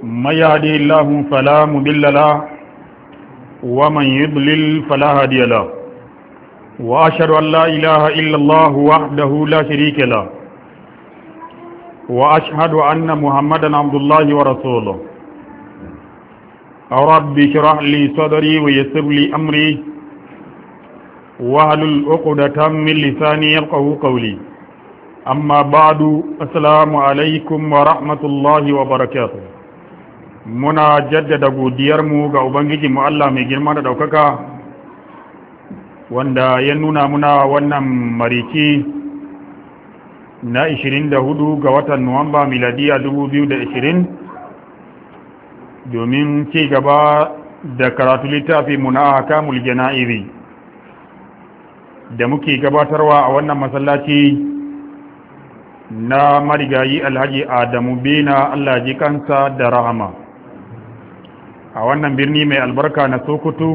من يهدي الله فلا مضل له ومن يضلل فلا هادي له وأشهد أن لا إله إلا الله وحده لا شريك له وأشهد أن محمدا عبد الله ورسوله رب اشرح لي صدري ويسر لي أمري واحلل عقدة من لساني يفقهوا قولي أما بعد السلام عليكم ورحمة الله وبركاته muna jaddada godiyarmu ga ubangijinmu Allah mai girma da daukaka wanda ya nuna muna wannan mariki na 24 ga watan Nuwamba miladiya 2020 domin ci gaba da karatu littafi muna ahkamul jana'izi da muke gabatarwa a wannan masallaci na marigayi Alhaji Adamu Bena Allah ji kansa da rahama a wannan birni mai albarka na Sokoto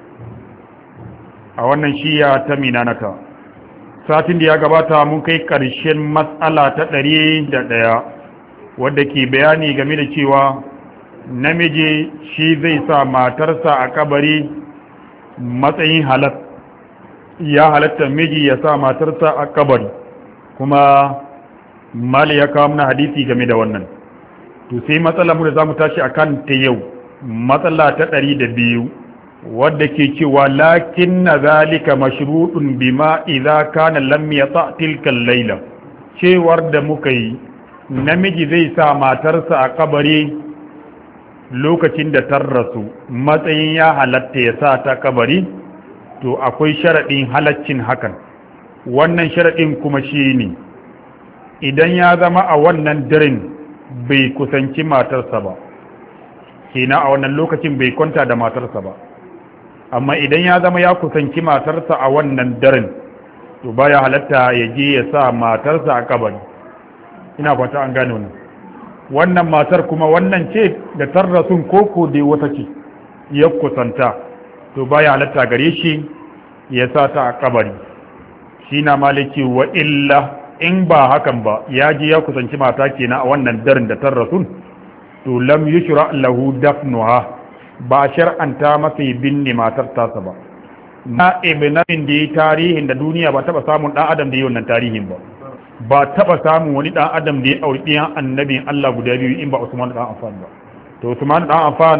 a wannan shiya ta Minanaka. Satin da ya gabata mun kai ƙarshen matsala ta 101 wadda ke bayani game da cewa namiji shi zai sa matarsa a kabari matsayin ya halatta miji ya sa matarsa a kabari, kuma mali ya kawo mana hadisi game da wannan. To sai matsala mu da za mu tashi a kan ta yau, matsala ta 102 wadda ke cewa lakin na zalika mashruɗun bima idza kana lam yata tilka layla, cewar da muka yi namiji zai sa matarsa a kabari lokacin da ta rasu matsayin ya halatta ya sa ta kabari, to akwai sharaɗin halaccin hakan. Wannan sharaɗin kuma shine idan ya zama a wannan daren bai kusanci matarsa ba, kenan a wannan lokacin bai kwanta da matarsa ba, amma idan ya zama ya kusanci matarsa a wannan daren to baya halatta ya je ya sa matarsa a kabari. Ina fata an gane wannan matar kuma wannan ce da tarrasun koko dai wata ce ya kusanta, to baya halatta gare shi ya sa ta a kabari. Shi na maliki wa illa in ba hakan ba ya je ya kusanci mata kenan a wannan daren da tarrasun, to lam yushra lahu dafnuha, ba shar'anta masa binne matar tasa ba. Na ibnamin da yi tarihin da duniya ba taba samun dan adam da yi wannan tarihin ba taba samun wani dan adam da ya auri ɗiyan annabin Allah guda biyu in ba Usman dan Affan ba. To Usman dan Affan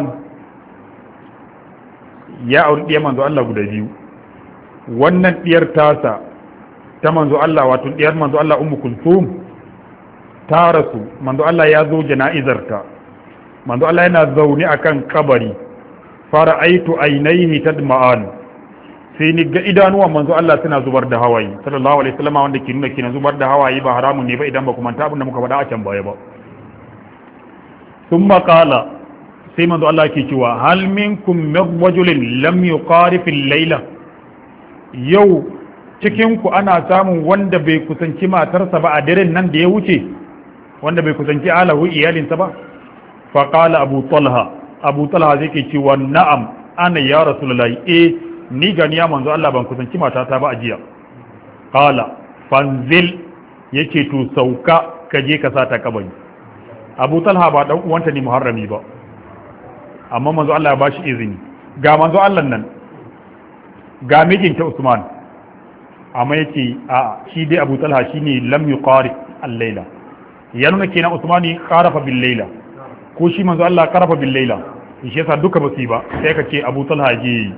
ya auri ɗiyan manzo Allah guda biyu. Wannan ɗiyar tasa ta manzo Allah, wato ɗiyar manzo Allah Ummu Kulthum ta rasu, manzo Allah ya zo jana'izarta, manzo Allah yana zaune akan kabari, fara aitu ainihi tadma'an, sai ni ga idanuwan manzo Allah suna zubar da hawaye sallallahu alaihi wasallam, wanda ke nuna kenan zubar da hawaye ba haramun ne ba idan ba kuma ta abin da muka faɗa a can baya ba. Thumma qala, sai manzo Allah ke cewa hal minkum min rajulin lam yuqarif al-layla, yau cikin ku ana samun wanda bai kusanci matarsa ba a daren nan da ya wuce, wanda bai kusanci alahu iyalinsa ba. Fa qala Abu Talha zai ke cewa na'am ana ya rasulullahi, ni gani ya manzo Allah ban kusanci matata ba a jiya. Qala fanzil, yake to sauka ka je ka sata kabari. Abu Talha ba dan uwanta ne muharrami ba, amma manzo Allah ya bashi izini. Ga manzo Allah nan, ga mijinta Usman, amma yake a shi dai Abu Talha shine lam yuqari al-laila, ya nuna kenan Usmani qarafa bil laila, ko shi manzo Allah qarafa bil laila, shi yasa duka basu ba, sai ka ce Abu Talha je.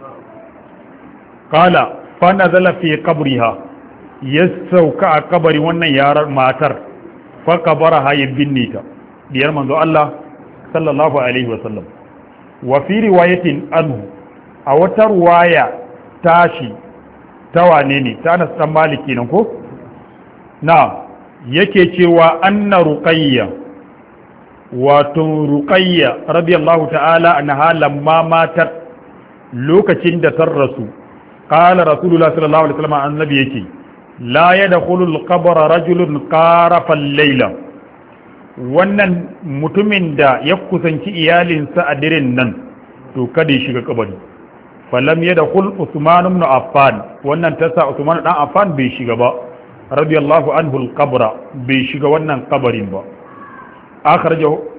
Qala fa nazala fi qabriha, yasauka a kabari wannan yarar matar, fa kabaraha yabinnita, diyar manzo Allah sallallahu alaihi wa sallam. Wa fi riwayatin anhu, a wata ruwaya tashi ta wane ne, ta Anas dan Malik kenan ko na yake cewa anna Ruqayya, wato Ruqayya radiyallahu ta'ala anha lamma matar, lokacin da ta rasu, qala rasulullah sallallahu alaihi wasallam, annabi yake la yadkhulu al-qabra rajulun qarafa al-layla, wannan mutumin da ya kusanci iyalinsa a diren nan to kada ya shiga kabari. falam yadkhul Uthman ibn Affan, wannan tasa Uthman dan Affan bai shiga ba radiyallahu anhu al-qabra, bai shiga wannan kabarin ba. akhrajahu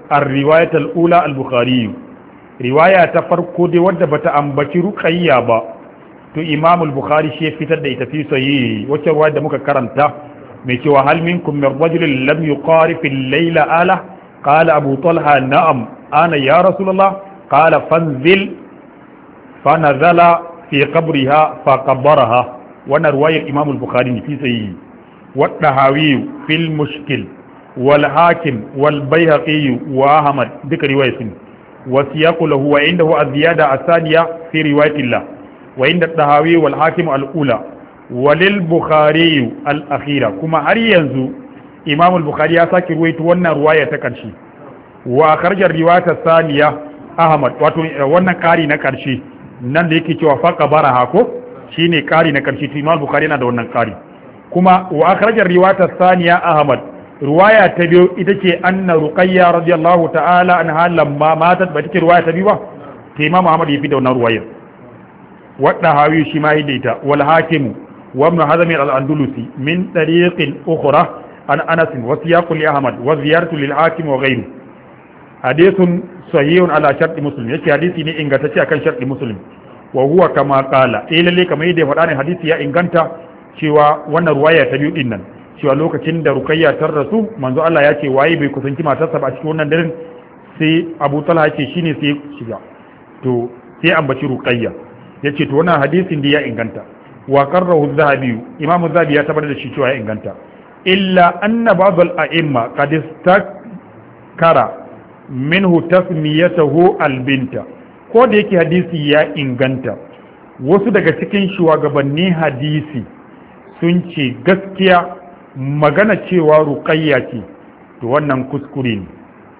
ar-riwayat al-ula al-bukhari riwaya ta farko dai wadda bata ambaci ruqayya ba to imam al-bukhari shi fitar da ita fi sahih wacce riwaya da muka karanta mai cewa hal minkum min rajulin lam yuqarif al-layla ala qala abu talha na'am ana ya rasulullah qala fanzil fanazala fi qabriha faqabbaraha wannan riwayar imam al-bukhari fi sahih wa dahawi fil mushkil wal hakim wal bayhaqi wa ahmad duka riwayatin wa siyaqu lahu wa indahu az-ziyada as-thaniya fi riwayatillah wa inda dahawi wal hakim al-ula walil bukhari al-akhira kuma har yanzu imam al-bukhari ya saki ruwaito wannan riwaya ta karshe wa kharaja riwayat as-thaniya ahmad wato wannan kari na karshe nan da yake cewa faqa baraha ko shine kari na karshe to imam bukhari yana da wannan kari kuma wa akhraja riwayat as-thaniya ahmad riwaya ta biyu ita ce anna ruqayya radiyallahu ta'ala anha lamma matat ba take riwaya ta biyu ba to imam ahmad ya fi da wannan riwaya wadda hawi shi ma hidaita wal hakim wa ibn hazm al-andalusi min tariqin ukhra an anas wa siyaq li ahmad wa ziyaratu lil hakim wa ghayru hadithun sahihun ala shart muslim yake hadisi ne ingantacce akan shart muslim wa huwa kama qala lalle kamar yadda ya faɗa ne hadisi ya inganta cewa wannan ruwaya ta biyu din nan cewa lokacin da rukayya ta rasu manzo Allah ya ce waye bai kusanci matarsa ba a cikin wannan daren sai Abu Talha ce shine sai shiga to sai ambaci rukayya yace to wannan hadisin da ya inganta wa qarrahu az-zahabi imam az-zahabi ya tabbatar da shi cewa ya inganta illa anna ba'd al-a'imma qad istakara minhu tasmiyatuhu al-binta ko da yake hadisi ya inganta wasu daga cikin shugabannin hadisi sun ce gaskiya magana cewa ruqayya ce to wannan kuskure ne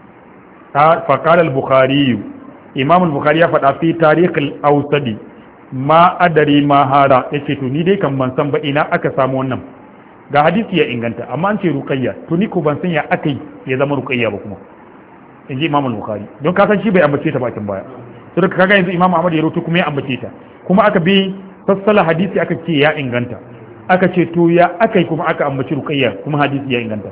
faqala al-bukhari imam al-bukhari ya faɗa fi tarikh al-awsadi ma adari ma hara yace to ni dai kan ban san ba ina aka samu wannan ga hadisi ya inganta amma an ce ruqayya to ni ko ban san ya akai ya zama ruqayya ba kuma inji imam al-bukhari don ka san shi bai ambace ta bakin baya to da kaga yanzu imam ahmad ya rawaito kuma ya ambace ta kuma aka bi sassala hadisi aka ce ya inganta aka ce to ya akai kuma aka ambaci ruqayya kuma hadisi ya inganta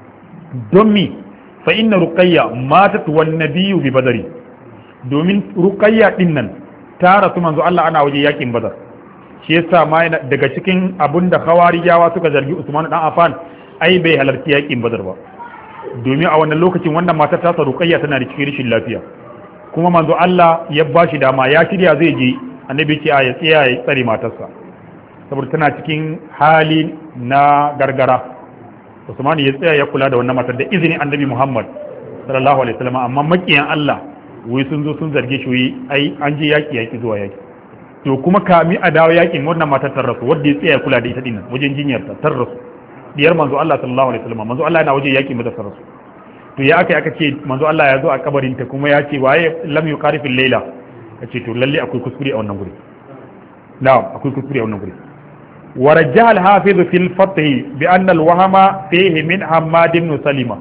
don mi fa inna ruqayya matat wan nabiyyu bi badri domin ruqayya din nan ta rasu manzo Allah ana waje yakin badar shi yasa ma daga cikin abunda khawarijawa suka zargi Usman dan Affan ai bai halarci yakin badar ba domin a wannan lokacin wannan matar ta ruqayya tana da cikin rashin lafiya kuma manzo Allah ya bashi dama ya shirya zai je annabi ce ya tsaya ya tsare matarsa saboda tana cikin hali na gargara Usman ya tsaya ya kula da wannan matar da izinin annabi Muhammad sallallahu alaihi wasallam amma makiyan Allah wai sun zo sun zarge shi ai an je yaki zuwa yaki to kuma kami a dawo yakin wannan matar ta rasu wanda ya tsaya ya kula da ita dinnan wajen jinyar ta rasu diyar manzo Allah sallallahu alaihi wasallam manzo Allah yana wajen yaki mata ta rasu to ya aka ce manzo Allah ya zo a kabarin ta kuma ya ce waye lam yuqarifil layla kace to lalle akwai kuskure a wannan guri na'am akwai kuskure a wannan guri ورجح الحافظ في الفتح بأن الوهم فيه من حماد بن سلمة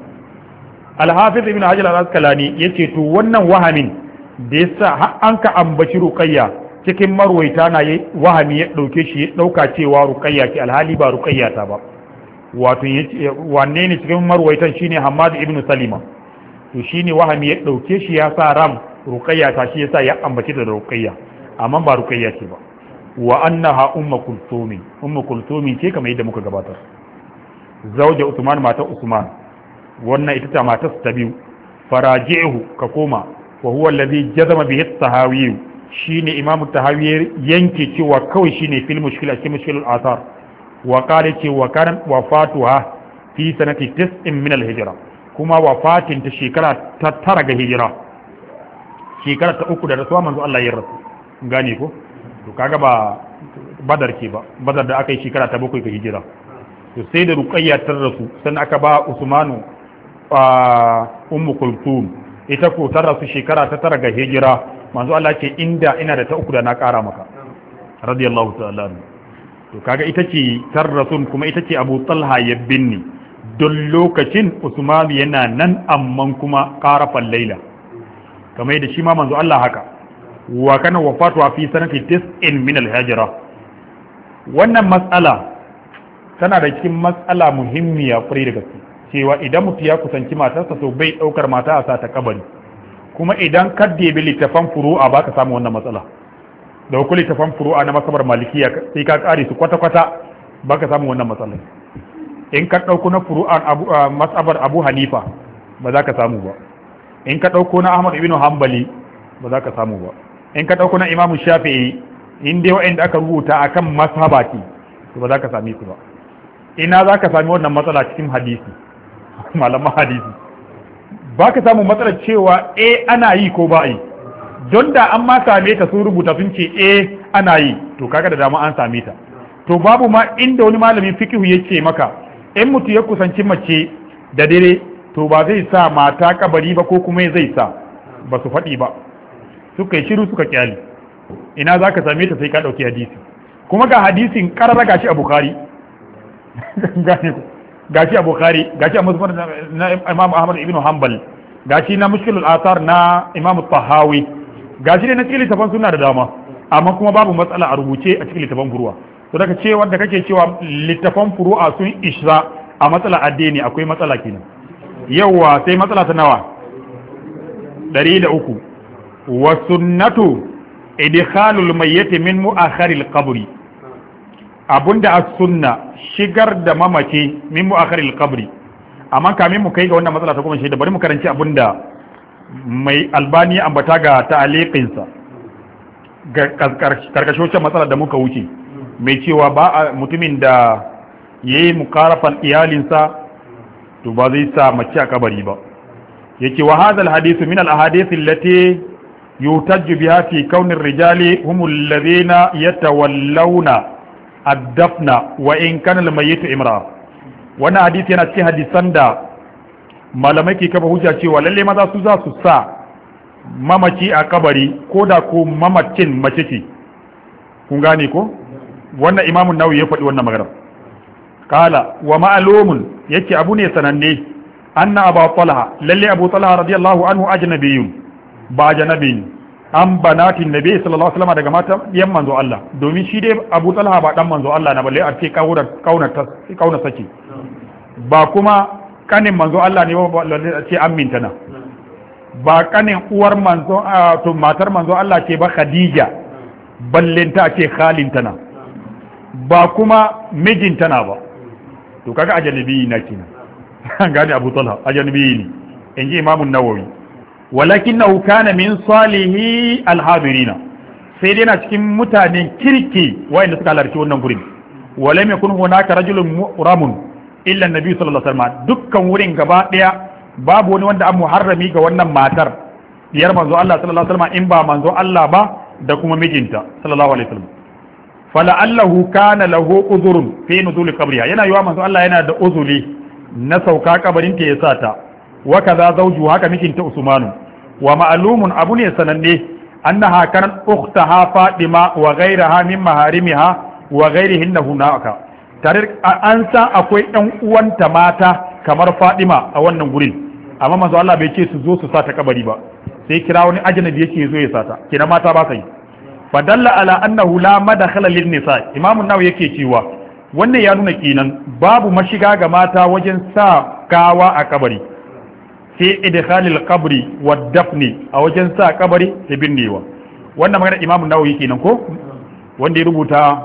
الحافظ ابن حجر العسقلاني yace to wannan wahamin da yasa an ka ambaci ruqayya cikin marwaita na wahami ya dauke shi ya dauka cewa ruqayya ce alhali ba ruqayya ta ba wato wanne ne cikin marwaitan shine Hammad ibn Salima to shine wahami ya dauke shi ya sa ram ruqayya ta shi yasa ya ambaci da ruqayya amma ba ruqayya ce ba wa annaha ummu kulthumi ce kamar yadda muka gabatar zauja usman mata usman wannan ita ta matar ta biyu faraji'uhu ka koma wa huwa alladhi jazama bihi at-tahawi shine imamu tahawi yanke cewa kawai shine fil mushkila cikin mushkilul athar wa qala ce wa kan wafatuha fi sanati 9 min al-hijra kuma wafatin ta shekara ta 9 ga hijira shekara ta 3 da rasuwa manzo Allah ya rasu gane ko to kaga ba badar ke ba badar da aka yi shekara ta 7 ga hijira to sai da ruqayya ta rasu sannan aka ba usmanu ummu kulthum ita ko ta rasu shekara ta 9 ga hijira manzo Allah ce inda ina da ta 3 da na kara maka radiyallahu ta'ala to kaga ita ce tar rasul kuma ita ce Abu Talha ya binni don lokacin Usman yana nan amman kuma qarafal laila kamar da shi ma manzo Allah haka wa kana wafatu fi sanati 9 min al-hijra wannan mas'ala tana da cikin mas'ala muhimmiya kwarai da gaske cewa idan mutum ya kusanci matarsa to bai daukar mata a sa ta kabari, kuma idan ka debi littafan furu'a baka samu wannan matsala. Da hukuli littafan furu'a na masabar malikiya sai ka kare su kwata-kwata baka samu wannan matsala. In ka dauko na furu'an masabar Abu Hanifa ba za ka samu ba. In ka dauko na Ahmad ibn Hanbali ba za ka samu ba. In ka dauko na Imam Shafi'i in dai wa'anda aka rubuta akan masaba ce to ba za ka same su ba. Ina za ka sami wannan matsala cikin hadisi, malaman hadisi ba ka samu matsalar cewa ana yi ko ba yi, don da an ma same ta sun rubuta sun ce ana yi to kaga da dama an same ta. To babu ma inda wani malamin fikihu ya ce maka in mutu ya kusanci mace da dare to ba zai sa mata kabari ba ko kuma zai sa, ba su faɗi ba, suka yi shiru suka kyali. Ina za ka same ta sai ka ɗauki hadisi, kuma ga hadisin ƙarara gashi a Bukhari gashi a Bukhari, gashi a Musnad na Imam Ahmad ibn Hanbal, gashi na Mushkilul Athar na Imam Tahawi, gashi ne na cikin littafan suna da dama, amma kuma babu matsala a rubuce a cikin littafan furuwa. To daga cewa da kake cewa littafan furu'a sun isra a matsala addini, akwai matsala kenan. Yawwa sai matsala ta nawa 103 wa sunnatu idkhalul mayyit min mu'akhiril qabri, abunda as-sunna shigar da mamaci min mu'akhiril qabri. Amma kamin mu kai ga wannan matsala ta kuma shi da bari mu karanci abunda mai Albani ambata ga ta'aliqin sa ga karkashocin matsala da muka wuce, mai cewa ba mutumin da yayi mukarafan iyalinsa to ba zai sa mace a kabari ba. Yake wa hadha al-hadith min al-ahadith allati yutajju biha fi kawn ar-rijali hum alladhina yatawallawna ad-dafna wa in kana al-mayyit imra. Wannan hadisi yana cikin hadisan da malamai ke kafa hujja cewa lalle maza su za su sa mamaci a kabari ko da ko mamacin mace ce. Kun gane ko? Wannan Imam Nawawi ya faɗi wannan magana. Kala wa ma'lumun yake abu ne sananne anna Abu Talha lalle Abu Talha radiyallahu anhu ajnabiyyun ba ajnabi an banatin nabi sallallahu alaihi wasallam daga mata yan manzo Allah, domin shi dai Abu Talha ba dan manzo Allah na balle a ce kauna sake, ba kuma kanin manzo Allah ne ba a ce amminta na, ba kanin uwar manzo to matar manzo Allah ce ba Khadija ballenta ce khalinta na, ba kuma mijinta na ba. To kaga ajnabi na kenan gane Abu Talha ajnabi ne inji Imam an-Nawawi, walakinahu kana min salihi al-hadirina, sai dai na cikin mutanen kirki wayanda suka halarci wannan gurin. Walam yakun hunaka rajulun mu'ramun illa an-nabi sallallahu alaihi wasallam, dukkan wurin gaba daya babu wani wanda an muharrami ga wannan matar diyar manzo Allah sallallahu alaihi wasallam in ba manzo Allah ba da kuma mijinta sallallahu alaihi wasallam. fala'allahu kana lahu uzurun fi nuzul qabriha, yana yiwa manzo Allah yana da uzuri na sauka kabarin ta yasa ta, wa kaza zawju haka mijinta Usmanu. Wa ma'lumun abu ne sananne annaha kanat ukhtaha Fatima wa ghayraha min maharimiha wa ghayrihinna hunaka, tare an san akwai ɗan uwanta mata kamar Fatima a wannan gurin, amma manzo Allah bai ce su zo su sa ta kabari ba, sai kira wani ajnabi yake zo ya sata, kina mata ba sai fadalla ala annahu la madkhala lin nisa. Imam an-Nawawi yake cewa wannan ya nuna kinan babu mashiga ga mata wajen sa gawa a kabari, sai idkhalil qabri wad dafni a wajen sa kabari da binnewa. Wannan magana Imam an-Nawawi kenan ko wanda ya rubuta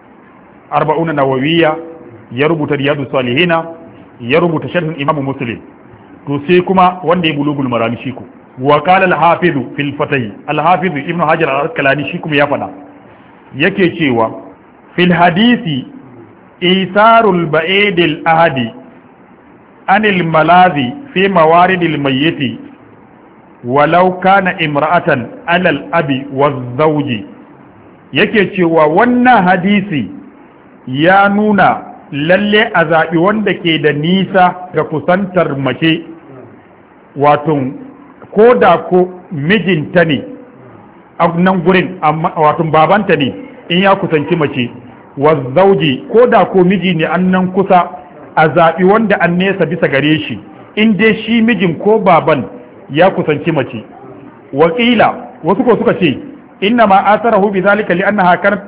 40 nawawiyya, ya rubuta riyadus salihina, ya rubuta sharhin Imam Muslim. To sai kuma wanda ya bulugul marami shi ko وقال الحافظ في الفتح الحافظ ابن حجر العسقلاني shi kuma ya fada yake cewa fil hadisi isarul ba'idil ahadi anil malazi fi mawaridil mayyiti walau kana imra'atan alal abi waz-zawji, yake cewa wannan hadisi ya nuna lalle a zaɓi wanda ke da nisa ga kusantar mace, wato ko da ko mijinta ne a nan gurin, wato babanta ne in ya kusanci mace, wa zauji ko da ko miji ne an nan kusa, a zaɓi wanda an nesa bisa gare shi in dai shi mijin ko baban ya kusanci mace. Wakila wasu ko suka ce inna ma asarahu bi zalika li annaha kanat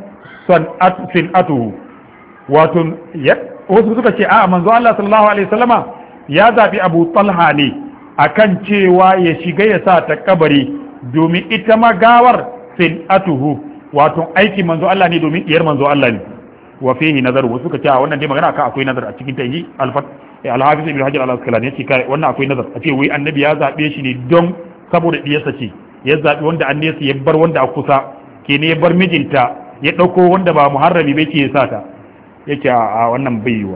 san'atuhu, wato wasu suka ce a manzo Allah sallallahu alaihi wasallama ya zabi Abu Talha ne akan cewa ya shiga ya sa ta kabari domin ita ma gawar sinatuhu wato aiki manzo Allah ne domin iyar manzo Allah ne wa fihi nazar wasu ka ce wannan dai magana ka akwai nazar a cikin tayi al-hafiz ibn hajar al-asqalani yace kai wannan akwai nazar a ce wai annabi ya zabe shi ne don saboda diyarsa ce ya zabi wanda annabi ya bar wanda a kusa ke ne ya bar mijinta ya dauko wanda ba muharrami bai ce ya sata yake a wannan baiwa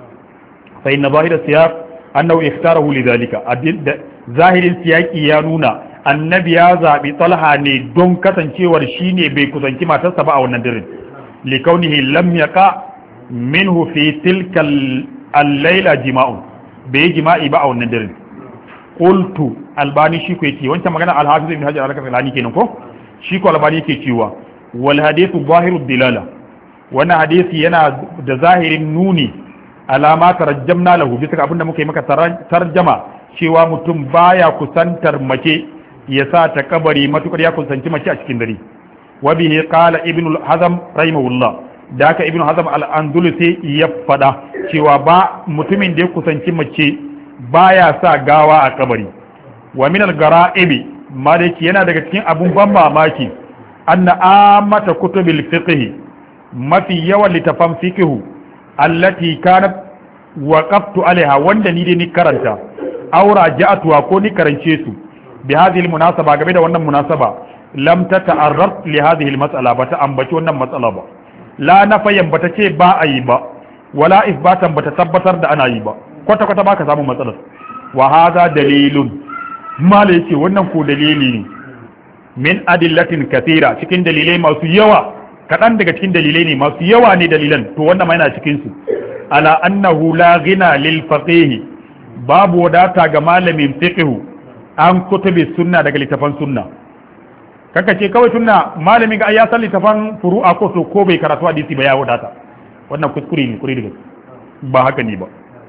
sai na zahira siyaq annahu ikhtarahu lidhalika zahirin siyaqi ya nuna annabi ya zabi talha ne don kasancewar shine bai kusanci matarsa ba a wannan dare likaunihi lam yaqa minhu fi tilka al-layla jima'un bai jima'i ba a wannan dare qultu albani shi ko yake wancan magana al-hafiz ibn hajar al-asqalani kenan ko shi ko albani yake cewa wal hadithu zahiru dilala wannan hadisi yana da zahirin nuni alama tarjamna lahu bisa abinda muka yi maka tarjama cewa mutum baya kusantar mace ya sa ta kabari matukar ya kusanci mace a cikin dare wa bihi qala ibn al-hazm rahimahullah da haka ibn hazm al-andalusi ya fada cewa ba mutumin da ya kusanci mace baya sa gawa a kabari wa min al-gara'ib maliki yana daga cikin abun ban mamaki anna amata kutubil fiqh mafi yawan littafan fiqh allati kanat waqaftu alaiha wanda ni dai ni karanta aura ja'atuwa ko ni karance su bi hadhihi almunasaba game da wannan munasaba lam tata'arraf li hadhihi almas'ala bata ambaci wannan matsala ba la nafayan bata ce ba a yi ba wala isbatan bata tabbatar da ana yi ba kwata kwata baka samu matsalar wa hadha dalilun mala yace wannan ko dalili ne min adillatin kathira cikin dalilai masu yawa kaɗan daga cikin dalilai ne masu yawa ne dalilan to wannan ma yana cikin su ala annahu la ghina lil faqih babu wadata ga malamin fiqh an kutubi sunna daga littafan sunna kaka ce kawai sunna malamin ga ya san littafan furu'a ko to ko bai karatu hadisi ba ya wadata wannan kuskure ne kuri daga ba haka ne ba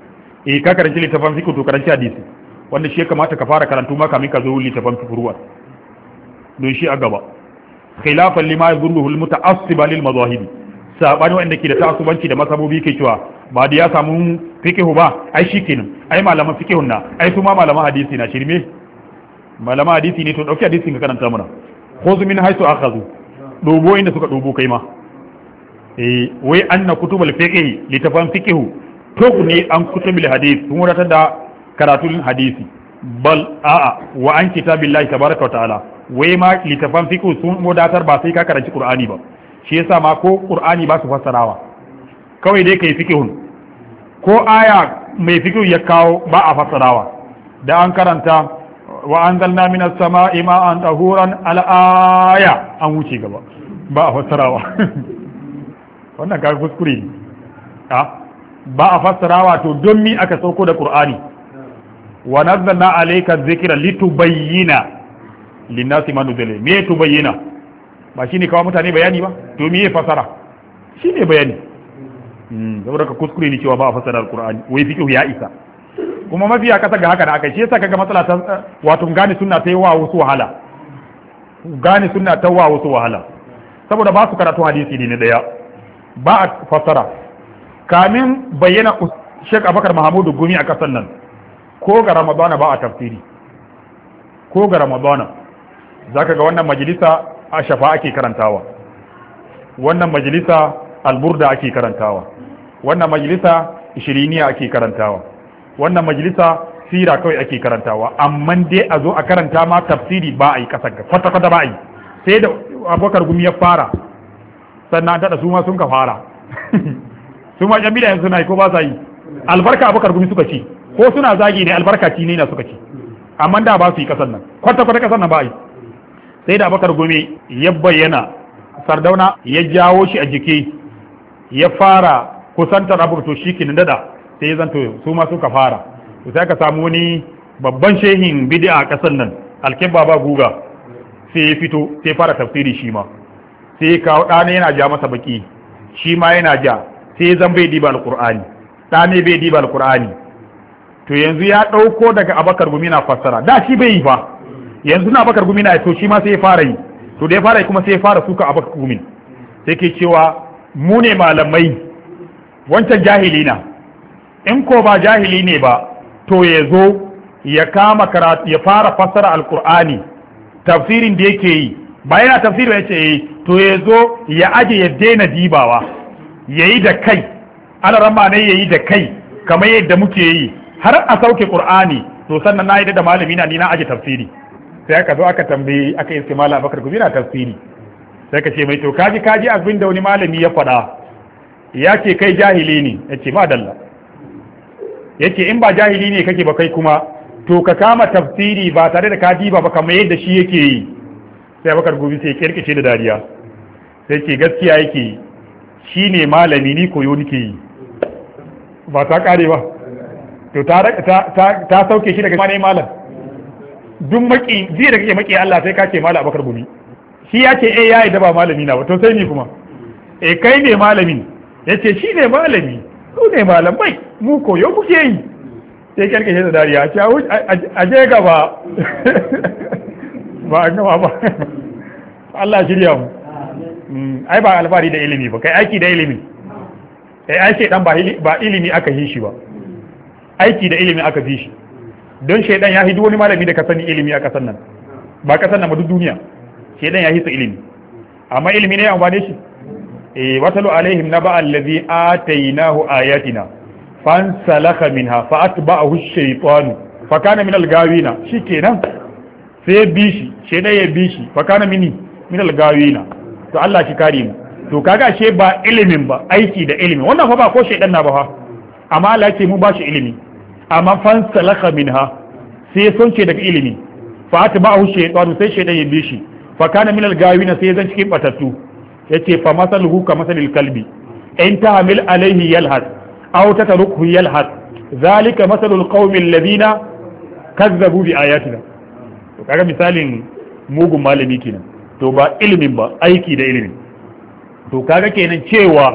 ka karanci littafan fiqh to karanci hadisi wanda shi ya kamata ka fara karantu ma kamin ka zo littafan furu'a don shi a gaba khilafan lima yadhunnuhu almuta'assiba lil madahib sabani wanda ke da ta'assubanci da masabobi ke cewa ba da ya samu fiqh ba ai shikenan ai malaman fiqh na ai su ma malaman hadisi na shirme malaman hadisi ne to dauki hadisi ka karanta mana khuzu min haythu akhadhu dubo inda suka dubo kai ma wai anna kutubul fiqh litafan fiqh to ne an kutubul hadith sun wadatar da karatun hadisi bal a'a wa an kitabillahi tabaraka wa ta'ala wai ma littafan fiqh sun wadatar ba sai ka karanci qur'ani ba shi yasa ma ko qur'ani ba su fassarawa kawai dai kai fiqhun ko aya mai fiqh ya kawo ba a fassarawa da an karanta wa anzalna minas sama'i ma'an tahuran al-aya an wuce gaba ba a fassarawa wannan ka kuskure ne ba a fassarawa to don mi aka sauko da qur'ani wa nazzalna alayka dhikra litubayyana linnasi ma nuzila me tubayyana ba shine kawo mutane bayani ba to me fasara shine bayani saboda ka kuskure ni cewa ba a fasara alqur'ani wai fiqh ya isa kuma mafiya kasa ga haka da aka shi yasa kaga matsala ta wato gane sunna ta yi wa wasu wahala gane sunna ta wa wasu wahala saboda ba su karatu hadisi ne daya ba a fasara kamin bayyana Sheikh Abubakar Mahamudu Gumi a kasan nan ko ga Ramadana ba a tafsiri ko ga Ramadana zaka ga wannan majalisa a shafa ake karantawa wannan majalisa alburda ake karantawa wannan majalisa ishiriniya ake karantawa wannan majalisa sira kawai ake karantawa amma dai a zo a karanta ma tafsiri ba a yi kasar kwata kwata ba a yi sai da Abubakar Gumi ya fara sannan tada su ma sun ka fara su ma yan bidayen suna yi ko ba sa yi albarka Abubakar Gumi suka ci ko suna zagi ne albarkaci ne na suka ci amma da ba su yi kasar nan kwata kwata kasar nan ba yi sai da Abubakar Gumi ya bayyana Sardauna ya jawo shi a jiki ya fara kusantar abu to shi kin dada sai ya zanto su ma suka fara to sai ka samu wani babban shehin bid'a a kasar nan alkin baba guga sai ya fito sai fara tafsiri shi ma sai ya kawo ɗana yana ja masa baki shi ma yana ja sai zan bai diba alqur'ani ɗane bai diba alqur'ani to yanzu ya ɗauko daga Abubakar Gumi na fassara da shi bai yi fa yanzu na Abubakar Gumi na to shi ma sai ya fara yi to da ya fara yi kuma sai ya fara suka Abubakar Gumi sai ke cewa mu ne malamai wancan jahili na in ko ba jahili ne ba to ya zo ya kama karatu ya fara fassara alkur'ani tafsirin da yake yi ba yana tafsiri ya ce to ya zo ya aje ya daina dibawa ya yi da kai ana rama ne ya yi da kai kamar yadda muke yi har a sauke qur'ani to sannan na yi da malami na ni na aje tafsiri sai aka zo aka tambaye aka iske malam Abubakar Gumi na tafsiri sai ka ce mai to kaji abin da wani malami ya faɗa ya ce kai jahili ne ya ce madalla ya ce in ba jahili ne kake ba kai kuma to ka kama tafsiri ba tare da ka diba ba kamar yadda shi yake yi sai Abubakar Gumi sai kirkice da dariya sai ce gaskiya yake shi ne malami ni koyo nike yi ba ta kare ba to ta sauke shi daga ne malam duk maki jiya da kake maki Allah sai ka ce malam Abubakar Gumi shi ya ce ya yi da ba malami na ba to sai ni kuma kai ne malamin ya ce shi ne malami su ne malamai mu koyo kuke yi sai kyarkashe da dariya ce a je gaba ba a gama ba Allah shirya mu ai ba alfahari da ilimi ba kai aiki da ilimi ai dan ba ilimi aka yi shi ba aiki da ilimi aka fi shi don shaidan ya hidu wani malami da ka sani ilimi a kasan nan ba kasan nan ba duk duniya shaidan ya hisa ilimi amma ilimi ne amfane shi watalu alaihim naba allazi atainahu ayatina fansalakha minha fa atba'ahu ash-shaytanu fa kana min al-gawina shikenan sai bi shi shaidan ya bi shi fa kana min al-gawina to Allah shi kare mu to kaga she ba ilimin ba aiki da ilimi wannan fa ba ko shaidan na ba fa amma Allah ya ce mu ba shi ilimi amma fansalakha minha sai sonce daga ilimi fa atba'ahu shaytanu sai shaytan ya bi shi fa kana min al-gawina sai zan cikin batattu yace fa masaluhu ka masalil kalbi in tahmil alayhi yalhas aw tatrukuhu yalhas zalika masalul qaumi alladhina kazzabu bi ayatina to kaga misalin mugun malami kenan to ba ilimin ba aiki da ilimin to kaga kenan cewa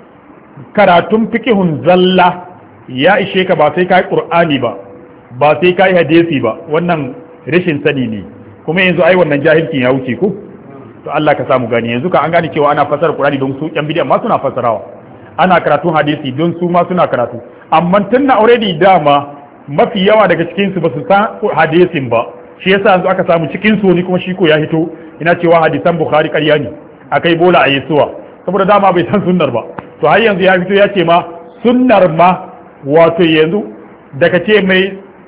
karatun fiqhun zalla ya ishe ka ba sai kai qur'ani ba sai kai hadisi ba wannan rashin sani ne kuma yanzu ai wannan jahilcin ya wuce ku to Allah ka samu gani yanzu ka an gane cewa ana fasara qur'ani don su yan bid'a ma suna fasarawa ana karatu hadisi don su ma suna karatu amma tunna already dama mafi yawa daga cikin su ba su san hadisin ba shi yasa yanzu aka samu cikin su ne kuma shi ko ya hito ina cewa hadisan bukhari ƙarya ne akai bola a yesuwa saboda dama bai san sunnar ba to har yanzu ya fito ya ce ma sunnar ma wato yanzu daga ce mai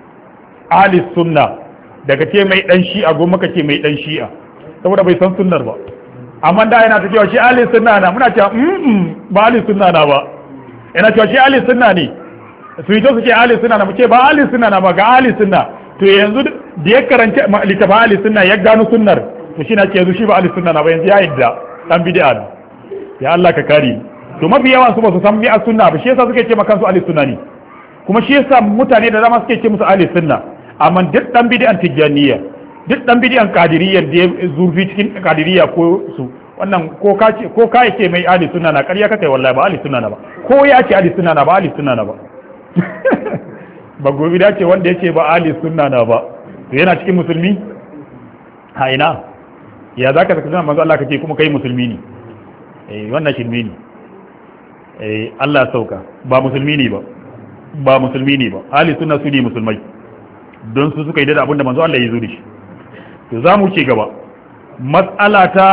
ahli sunna daga ce mai dan shi'a goma ka ce mai dan shi'a saboda bai san sunnar ba amma da yana ta cewa shi ahli sunna na muna cewa ba ahli sunna na ba yana cewa shi ahli sunna ne su yi to su ce ahli sunna na mu ce ba ahli sunna na ba ga ahli sunna to yanzu da ya karanta littafin ahli sunna ya gano sunnar to shi na ce yanzu shi ba ahli sunna na ba yanzu ya yadda dan bid'a ne ya Allah ka kare to mafi yawan su ba su san bi'a sunna ba shi yasa suke ce maka su ahli sunna ne kuma shi yasa mutane da dama suke ce musu ahli sunna amma duk dan bid'an tijaniya duk dan bid'an qadiriyya da ya zurfi cikin qadiriyya ko su wannan ko ka ce mai ahli sunna na ƙarya kake wallahi ba ahli sunna na ba ko ya ce ahli sunna na ba ahli sunna na ba ba gobe da ce wanda yake ba ahli sunna na ba to yana cikin musulmi ha ina ya zaka saka sunan manzo Allah kake kuma kai musulmi ne wannan shirme ne Allah sauka ba musulmi ne ba musulmi ne ba ahli sunna su ne musulmai don su suka yi da abinda manzo Allah ya zo da shi to za mu ci gaba mas'ala ta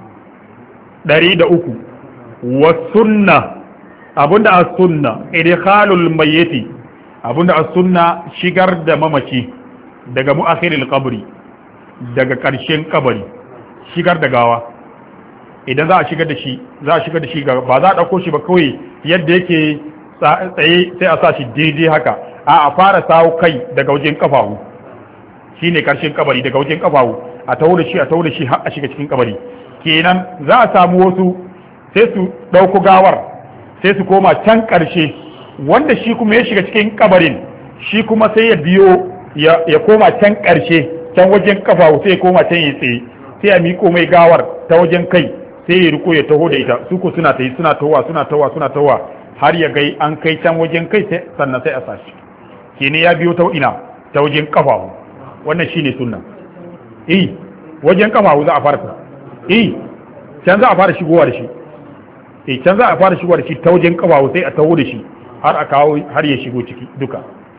103 wa sunna abinda as-sunna idkhalul mayyiti abinda as-sunna shigar da mamaci daga mu'akhiril qabri daga karshen kabari shigar da gawa idan za a shigar da shi ba za a ɗauko shi ba kawai yadda yake tsaye sai a sa shi daidai haka a fara sawo kai daga wajen kafahu shine karshen kabari daga wajen kafahu a taho da shi har a shiga cikin kabari kenan za a samu wasu sai su ɗauko gawar sai su koma can ƙarshe wanda shi kuma ya shiga cikin kabarin shi kuma sai ya biyo ya koma can ƙarshe can wajen kafahu sai ya koma can ya tsaye sai ya miƙo mai gawar ta wajen kai sai ya riko ya taho da ita su ko suna tahowa har ya gai an kai can wajen kai sai sannan sai a sashi kene ya biyo ta ina ta wajen kafahu wannan shine sunna wajen kafahu za a fara can za a fara shigowa da shi can za a fara shigowa da shi ta wajen kafahu sai a taho da shi har a kawo har ya shigo ciki duka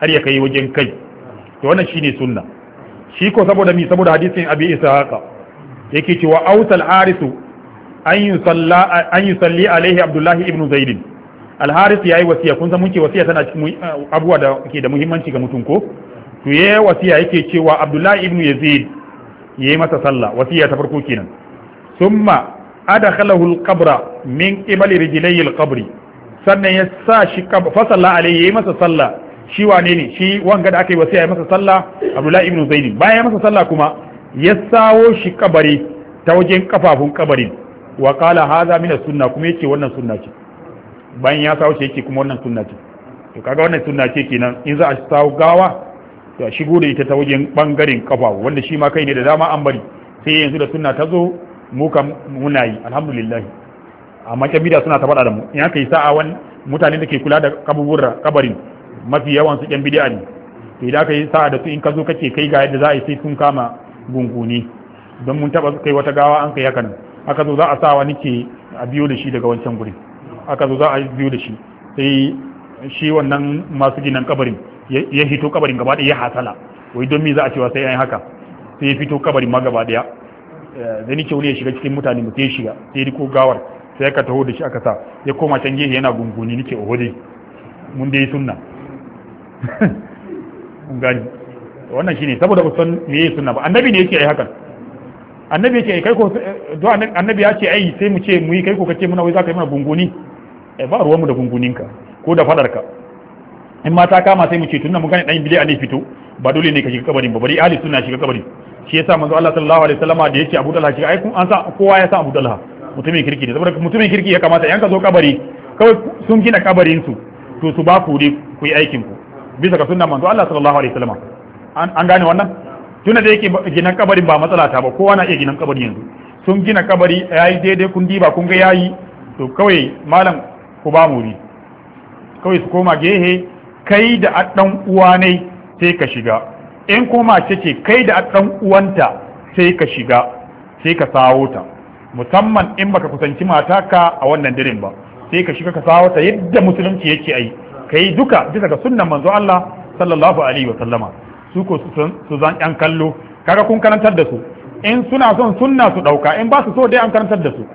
har ya kai wajen kai to wannan shine sunna shi ko saboda saboda hadisin abi ishaqa yake cewa ausal harisu an yusalli alaihi abdullahi ibn zaid al-haris yayi wasiya kun san mun ce wasiya tana cikin abuwa da ke da muhimmanci ga mutum ko to yayi wasiya yake cewa abdullahi ibn yazid yayi masa sallah wasiya ta farko kenan summa adkhalahu al-qabra min qibali rijlayhi al-qabri sannan ya sa shi fa salla alaihi yayi masa sallah shi wane ne shi wanga da aka yi wasiya ya masa sallah abdullahi ibn zaid bayan ya masa sallah kuma ya sawo shi kabari ta wajen kafafun kabarin wa qala hadha min as-sunnah kuma yake wannan sunna ce bayan ya sawo shi yake kuma wannan sunna ce to kaga wannan sunna ce kenan in za a sawo gawa to a shigo da ita ta wajen bangaren kafafu wanda shi ma kai ne da dama an bari sai yanzu da sunna ta zo mu kam muna yi alhamdulillah amma kabida suna ta faɗa da mu in aka yi sa'a wani mutane da ke kula da kabarin mafi yawan su yan bid'a ne to idan aka yi sa'a da su in ka zo kace kai ga yadda za a yi sai sun kama gunguni don mun taba kai wata gawa an kai haka nan aka zo za a sa wani ke a biyo da shi daga wancan guri aka zo za a biyo da shi sai shi wannan masu ginan kabarin ya fito kabarin gaba ɗaya ya hasala wai don me za a cewa sai an haka sai ya fito kabarin ma gaba ɗaya zai ni ce wani ya shiga cikin mutane mutum ya shiga sai ya ko gawar sai aka taho da shi aka sa ya koma can gehe yana gunguni nake ohode mun dai sunna mun gani wannan shine saboda kusan me yake sunna ba annabi ne yake ai hakan annabi yake kai ko do annabi ya ce ai sai mu ce mu yi kai ko kace muna wai zaka yi mana gunguni ba ruwan mu da gunguninka ko da fadarka in ma ta kama sai mu ce tunna mun gane dan bid'a ne fito ba dole ne ka shiga kabarin ba bari ahli sunna shiga kabarin shi yasa manzo Allah sallallahu alaihi wasallama da yake Abu Talha shiga ai kun an sa kowa ya san Abu Talha mutumin kirki ne saboda mutumin kirki ya kamata yan ka zo kabari kawai sun gina kabarin su to su ba ku dai ku yi aikin ku bisa ga sunna manzo Allah sallallahu alaihi wasallama an gane wannan tuna da yake ginan kabarin ba matsala ta ba kowa na iya ginan kabari yanzu sun gina kabari yayi daidai kun diba kun ga yayi to kawai malam ku ba muri kawai su koma gehe kai da dan uwa ne sai ka shiga in koma ce kai da dan uwanta sai ka shiga sai ka sawo ta musamman in baka kusanci mataka a wannan dirin ba sai ka shiga ka sawo ta yadda musulunci yake ai kai duka bisa ga sunnan manzo Allah sallallahu alaihi wa sallama su ko su zan yan kallo kaga kun karantar da su in suna son sunna su dauka in ba su so dai an karantar da su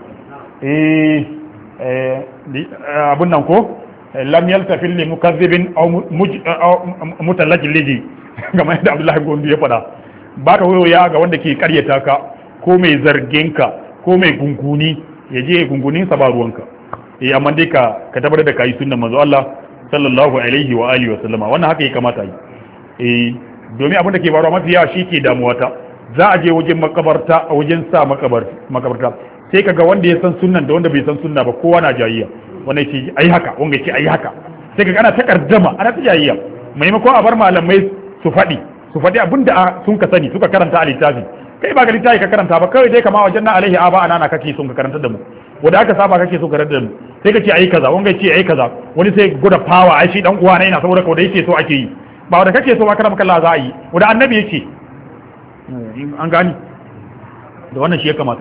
abun nan ko lam yaltafil li mukazzibin aw mutalajjiji kamar yadda Abdullahi Gondo ya faɗa baka ya ga wanda ke karyata ka ko mai zargin ka ko mai gunguni ya je gungunin sa ba ruwanka amma dai ka tabbatar da kai sunnan manzo Allah sallallahu alaihi wa alihi wa sallama wannan haka ya kamata yi domin abin da ke faruwa mafi yawa shi ke damuwa ta za a je wajen makabarta a wajen sa makabarta sai kaga wanda ya san sunnan da wanda bai san sunna ba kowa na jayayya wanda yake ai haka wanda yake ai haka sai kaga ana ta kardama ana ta jayayya maimakon a bar malamai su faɗi abin da sun ka sani suka karanta a littafi kai ba ga littafi ka karanta ba kawai dai kama wajen na alaihi aba anana kake son ka karanta da mu wanda aka saba kake so ka karanta da mu sai ka ce ai kaza wanda yake ai kaza wani sai guda fawa ai shi dan uwa ne na saboda kawai yake so ake yi ba wanda kake so ba kada maka Allah za a yi wanda annabi yake an gani da wannan shi ya kamata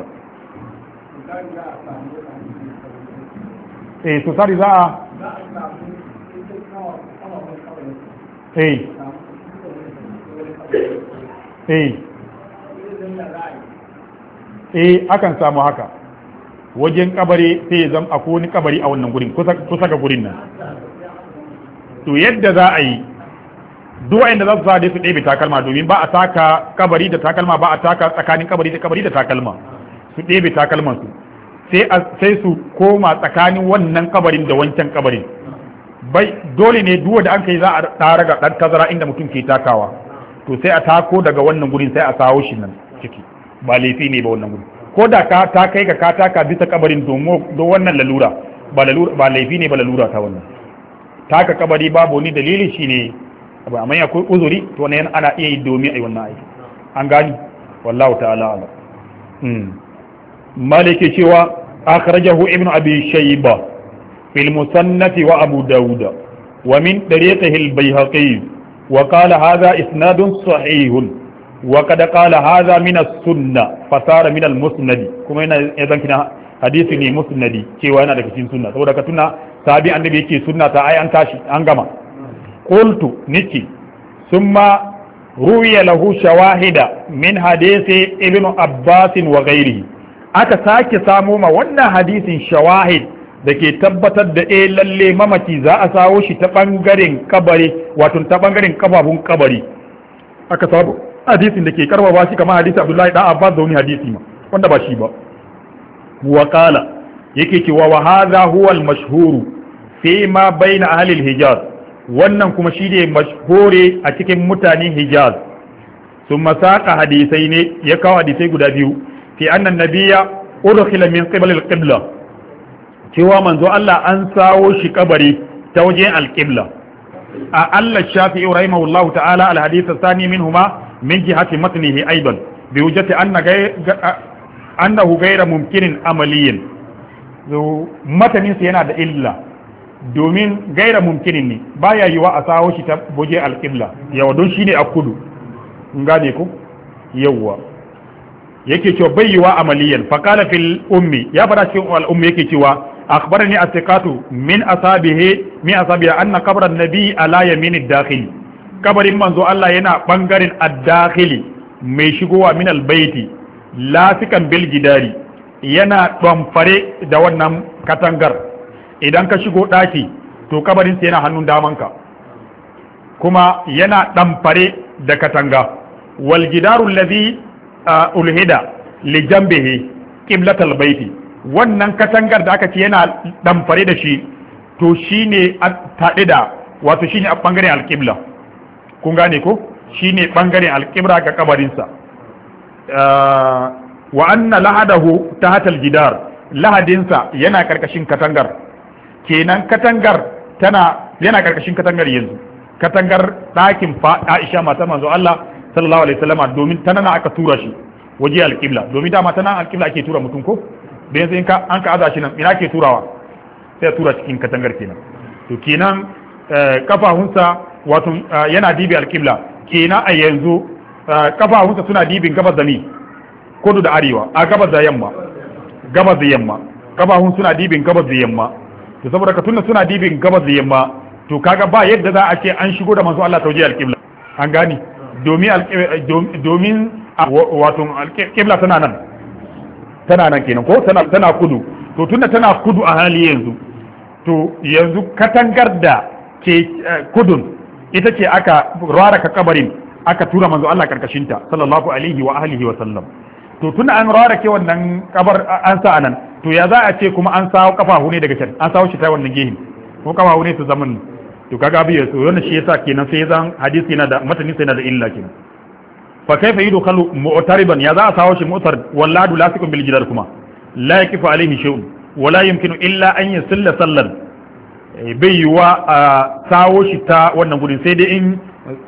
so sari za a akan samu haka wajen kabari sai ya zama akwai wani kabari a wannan gurin kusa ga gurin nan to yadda za a yi duk wanda za su sa dai su ɗebe takalma domin ba a taka kabari da takalma ba a taka tsakanin kabari da takalma su ɗebe takalman su sai su koma tsakanin wannan kabarin da wancan kabarin bai dole ne duk wanda an kai za a tsara ga dan tazara inda mutum ke takawa to sai a tako daga wannan gurin sai a sawo shi nan ciki ba laifi ne ba wannan gurin ko da ka ta kai ka taka bisa kabarin don wannan lalura ba laifi ne ba lalura ta wannan taka kabari babu ni dalili shine ba amma akwai uzuri to wannan ana iya yi domin ai wannan aiki an gani wallahu ta'ala ala malike cewa akhrajahu ibnu abi shayba fil musannaf wa abu daud wa min tariqihi al bayhaqi wa qala hadha isnadun sahih wa qad qala hadha min as-sunnah fasara min al-musnad kuma yana yazan kina hadisi ne musnadi cewa yana daga cikin sunna saboda ka tuna sabi annabi yake sunna ta ai an tashi an gama qultu niki summa ruwiya lahu shawahida min hadisi ibnu abbas wa ghairihi aka sake samo ma wannan hadisin shawahid da ke tabbatar da lalle mamaci za a sawo shi ta bangaren kabari wato ta bangaren kafafun kabari aka sabo hadisin da ke karfafa shi kamar hadisi Abdullahi dan Abbas da wani hadisi ma wanda ba shi ba wa qala yake cewa wa hadha huwa al-mashhur fi ma baina ahli al-Hijaz wannan kuma shi ne mashhure a cikin mutanen Hijaz sun masaka hadisai ne ya kawo hadisai guda biyu fi annan nabiyya udkhila min qibal al-qibla cewa manzo Allah an sawo shi kabari ta wajen al-qibla a Allah Shafi'i rahimahullahu ta'ala al-hadith ath-thani minhuma min jihati matnihi aidan bi wajhati annahu ghayra mumkinin amaliyin matanin sa yana da illa domin gaira mumkinin ne baya yiwa a sawo shi ta waje al-qibla yawa don shine a kudu ngane ko yawa yake cewa bai yiwa amaliyan fa qala fil ummi ya fara cikin al-ummi yake cewa akhbarani athiqatu min asabihi anna qabra an-nabi ala yamin ad-dakhil kabarin manzo Allah yana bangaren ad-dakhili mai shigowa min al-baiti lafikan bil gidari yana domfare da wannan katangar idan ka shigo daki to kabarin sa yana hannun damanka kuma yana damfare da katanga wal gidaru allazi ulhida li jambihi qiblatal baiti wannan katangar da aka ce yana damfare da shi to shine tade da wato shine a bangaren alqibla kun gane ko shine bangaren alqibla ga kabarin sa wa anna lahadahu tahta aljidar lahadinsa yana karkashin katangar kenan katangar yana karkashin katangar yanzu katangar ɗakin Aisha mata manzo Allah sallallahu alaihi wasallam domin tana na aka tura shi waje alqibla domin dama tana alqibla ake tura mutum ko da yanzu an ka aza shi nan ina ke turawa sai tura cikin katangar kenan to kenan kafahunsa wato yana dibi alqibla kenan a yanzu kafahunsa suna dibin gabas da ni kudu da arewa a gabas da yamma kafahun suna dibin gabas da yamma to saboda ka tunna suna dibin gabas da yamma to kaga ba yadda za a ce an shigo da manzo Allah ta waje alqibla an gani domin wato alqibla tana nan kenan ko tana kudu to tunda tana kudu a hali yanzu to yanzu katangar da ke kudun ita ce aka raraka kabarin aka tura manzo Allah karkashin ta sallallahu alaihi wa alihi wa sallam to tunda an rarake wannan kabar an sa anan to ya za a ce kuma an sawo kafahu ne daga can an sawo shi ta wannan gehin ko kafahu ne su zaman to kaga biye so wannan shi yasa kenan sai zan hadisi yana da matani sai yana da illa kenan fa kaifa yudkhalu mu'tariban ya za a sawo shi mu'tar walladu lasikum bil jidar kuma la yakifu alaihi shay'un wala yumkinu illa an yasalla sallan bai yiwa a sawo shi ta wannan gudun sai dai in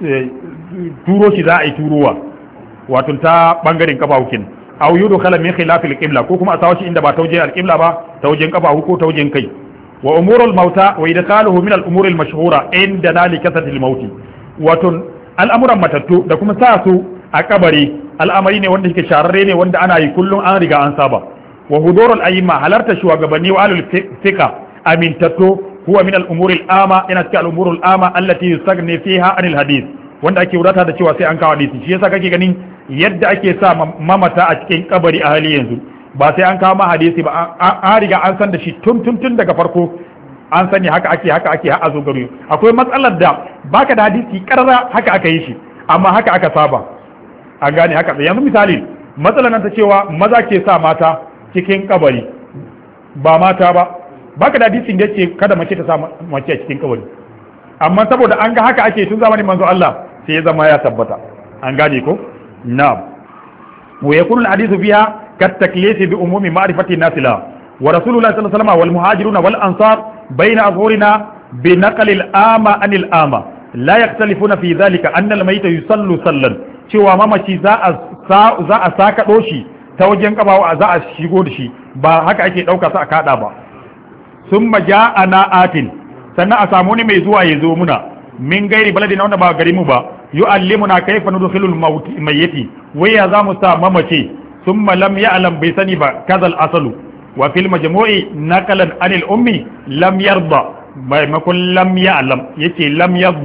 turo shi za a yi turowa wato ta bangaren kafa hukin aw yudkhala min khilaf al-qibla ko kuma a sawo shi inda ba ta wajen al-qibla ba ta wajen kafa ko ta wajen kai wa umurul mauta wa idkhaluhu min al-umur al-mashhura inda nalikasati al-maut wato al'amuran matattu da kuma sa su a kabari al'amari ne wanda yake shararre ne wanda ana yi kullum an riga an saba wa hudurul ayyima halarta shugabanni wa alul thiqa amintattu huwa min al-umur al-ama ina cikin al-umur al-ama allati yustaghni fiha anil hadith wanda ake wadata da cewa sai an kawo hadisi shi yasa kake ganin yadda ake sa mamata a cikin kabari a hali yanzu ba sai an kawo ma hadisi ba an riga an san da shi tun daga farko an sani haka ake har a zo gari akwai matsalar da baka da hadisi karara haka aka yi shi amma haka aka saba an gane haka yanzu misali matsalar nan ta cewa maza ke sa mata cikin kabari ba mata ba baka da hadisin da yake kada mace ta sa mace a cikin kabari amma saboda an ga haka ake tun zamanin manzo Allah sai ya zama ya tabbata an gane ko na'am wa yakunu al-hadithu fiha kat taklifi bi umumi ma'rifati an-nas la wa rasulullah sallallahu alaihi wasallam wal muhajiruna wal ansar bayna azhurina bi naqli al-ama anil ama la yaktalifuna fi dhalika anna al-mayt yusallu sallan cewa mamaci za a saka doshi ta wajen kabawa za a shigo da shi ba haka ake dauka sa a kada ba summa ja'ana atin sannan a samu ne mai zuwa ya zo muna min gairi baladina wanda ba gari mu ba yu'allimuna kayfa nudkhilul mayyiti wai ya zamu sa mamace thumma lam ya'lam bai sani ba kazal asalu wa fil majmu'i naqalan anil ummi lam yarda bai makun lam ya'lam yace lam yarda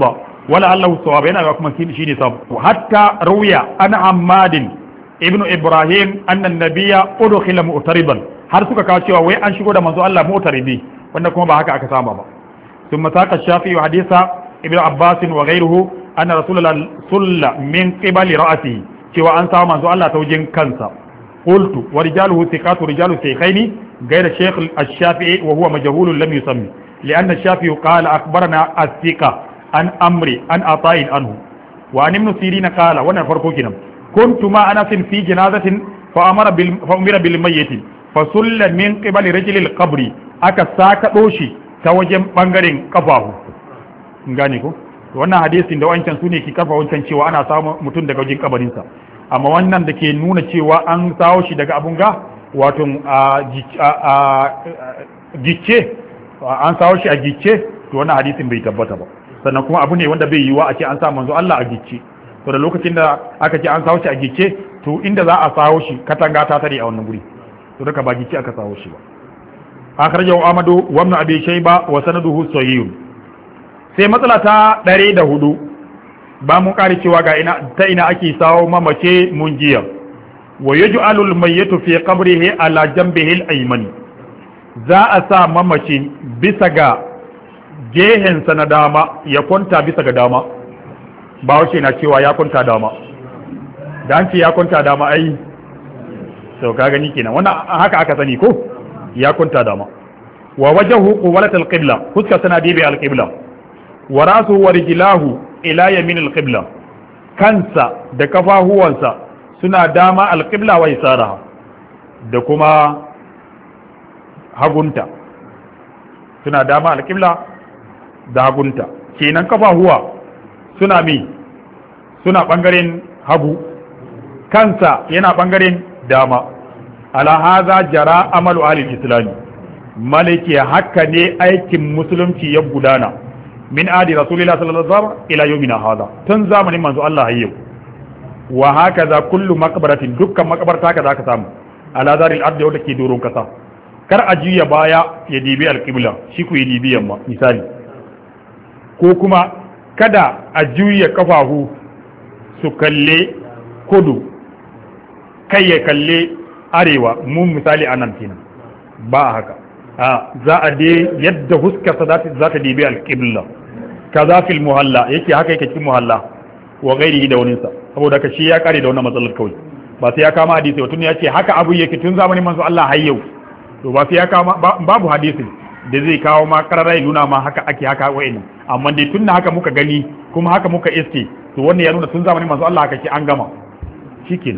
wala allahu sawab yana ga kuma shine sawab hatta ruya an hammadin ibnu ibrahim anna nabiyya udkhila mu'tariban har suka kawo cewa wai an shigo da manzo Allah mu'taribi wanda kuma ba haka aka saba ba ثم ساق الشافعي حديث ابن عباس وغيره أن رسول الله صلى من قبل رأسه cewa an samu manzo Allah ta wajen kansa qultu wa rijaluhu thiqatu rijalu shaykhaini ghayra shaykh al-shafi'i wa huwa majhul lam yusammi لأن الشافعي قال أخبرنا الثقة عن أمري عن عطاء عنه وعن ابن سيرين قال وانا فرقو كنا كنت مع أنس في جنازة فأمر بالميت فصل من قبل رجل القبر aka saka doshi ta wajen bangaren kafahu gane ko wannan hadisin da wancan sune ki kafa wancan cewa ana samu mutum daga wajen kabarinsa amma wannan da ke nuna cewa an sawo shi daga abun ga wato gicce an sawo shi a gicce to wannan hadisin bai tabbata ba sannan kuma abu ne wanda bai yiwa a ce an sa manzo Allah a gicce to da lokacin da aka ce an sawo shi a gicce to inda za a sawo shi katanga ta tare a wannan guri to daga ba gicce aka sawo shi ba akhrajahu Ahmadu wa Ibn Abi Shayba wa sanaduhu sahih sai matsala ta 104 ba mu kare cewa ga ina ake sawo mamace mun jiya wa yaj'alul mayyitu fi qabrihi ala janbihi al-ayman za a sa mamaci bisa ga gehensa na dama ya kwanta bisa ga dama ba wace na cewa ya kwanta dama da an ce ya kwanta dama ai sau ka gani kenan wannan haka aka sani ko ya kwanta dama wa wajhu qawlat al-qibla fuska tana dibi al-qibla wa ra'su wa rijlahu ila yamin al-qibla kansa da kafahuwansa suna dama al-qibla wa yasaraha da kuma hagunta suna dama al-qibla da hagunta kenan kafahuwa suna bangaren hagu kansa yana bangaren dama ala haza jara amalu ahli islami malaki haka ne aikin musulunci ya gudana min adi rasulillah sallallahu alaihi wasallam ila yawmina hada tun zamanin manzo Allah hayyo wa hakaza kullu maqbaratin dukkan makabarta ka zaka samu ala zaril ardi wanda ke doron kasa kar a juya baya ya dibi alqibla shi ku yi dibi yamma misali ko kuma kada a juya kafahu su kalle kudu kai ya kalle arewa mun misali anan kenan ba haka za a dai yadda huskarsa za ta dibi alqibla kaza fil muhalla yake haka yake cikin muhalla wa gairihi da waninsa saboda ka shi ya kare da wannan matsalar kawai ba sai ya kama hadisi wa tun ya ce haka abu yake tun zamanin manzo Allah har yau to ba sai ya kama babu hadisi da zai kawo ma kararai nuna ma haka ake haka wa'in amma dai tun haka muka gani kuma haka muka iske to wannan ya nuna tun zamanin manzo Allah haka ke an gama shikin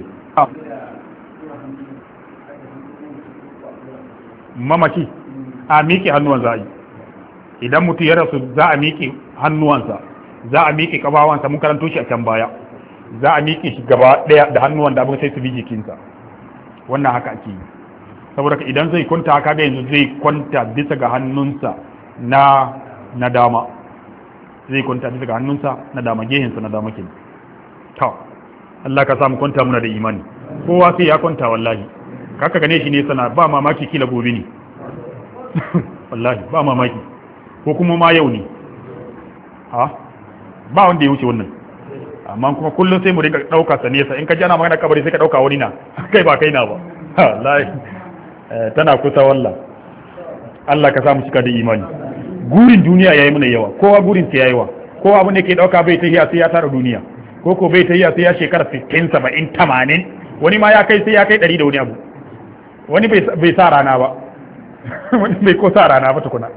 mamaki a miƙe hannuwan za a yi idan mutum ya rasu za a miƙe hannuwansa za a miƙe ƙafawansa mun karanto shi a can baya za a miƙe shi gaba ɗaya da hannuwan da abin sai su bi jikinsa wannan haka ake yi saboda idan zai kwanta haka ga yanzu zai kwanta bisa ga hannunsa na dama zai kwanta bisa ga hannunsa na dama gehensa na dama kenan to Allah ka samu kwanta muna da imani kowa sai ya kwanta wallahi kaka gane shi ne sana ba mamaki kila gobe ne wallahi ba mamaki ko kuma ma yau ne ba wanda ya wuce wannan amma kuma kullum sai mu riga dauka sa nesa in ka jana magana kabari sai ka dauka wani na kai ba kai na ba wallahi tana kusa wallah Allah ka samu cika da imani gurin duniya yayi mana yawa kowa gurin sa yayi yawa kowa abin da ke dauka bai tahiya sai ya tara duniya ko bai tahiya sai ya shekara 60 70 80 wani ma ya kai sai ya kai 100 da wani abu wani bai sa rana ba wani bai ko sa rana ba tukuna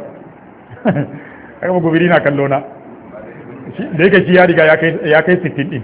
aka ba gobiri na kallo na da yake shi ya riga ya kai 60 din